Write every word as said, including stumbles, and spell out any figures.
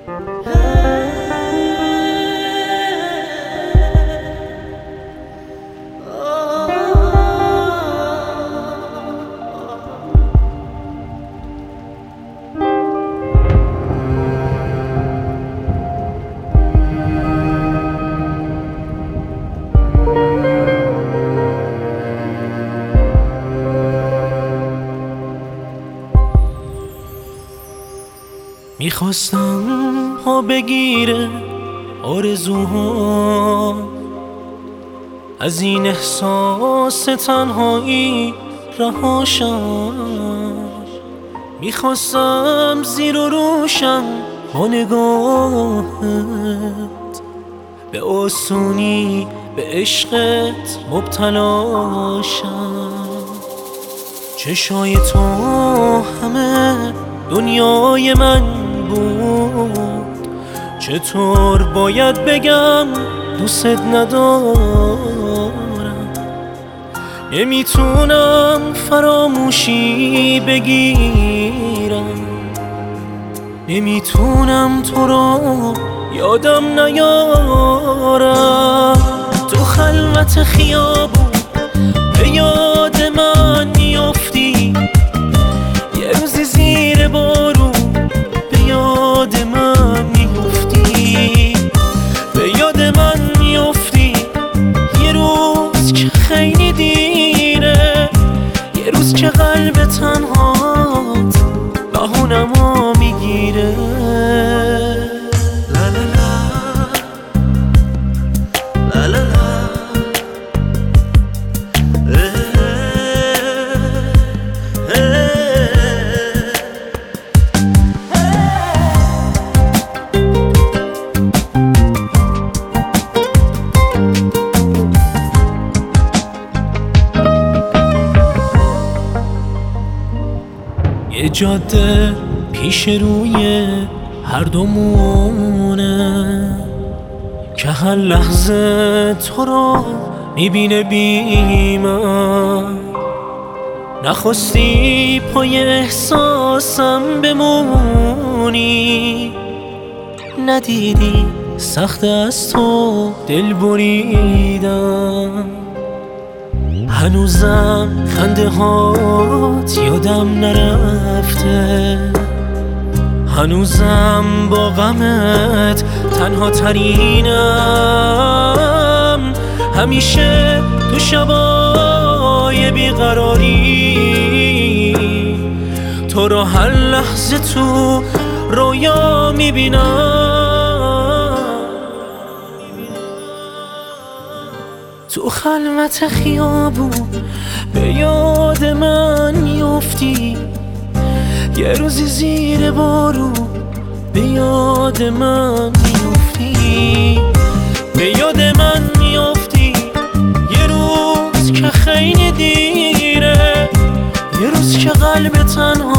میخواستم ها بگیره آرزوها، از این احساس تنهایی رهاشم. میخواستم زیر و روشم با نگاهت، به آسونی به عشقت مبتلاشم. چشای تو همه دنیای من بود، چطور باید بگم دوست ندارم. نمیتونم فراموشی بگیرم، نمیتونم تو رو یادم نیارم. تو خلوت خیابون به یاد من میافتی، یه روزی زیر بارون به یاد من میافتی، به یاد من میافتی. یه روز که خیلی دیره، یه روز که قلب تنهات بهونمو میگیره. لا لا لا لا لا لا. یه جاده پیش روی هر دومونه که هر لحظه تو رو میبینه بی من. نخواستی پای احساسم بمونی، ندیدی سخت از تو دل بریدم. هنوزم خنده هات یادم نرفته، هنوزم با غمت تنها ترینم. همیشه تو شبای بیقراری تو رو هر لحظه تو رویا میبینم. تو خلوت خیابون به یاد من میافتی، یه روزی زیر بارون به یاد من میافتی، به یاد من میافتی. یه روز که خیلی دیره، یه روز که قلب تنها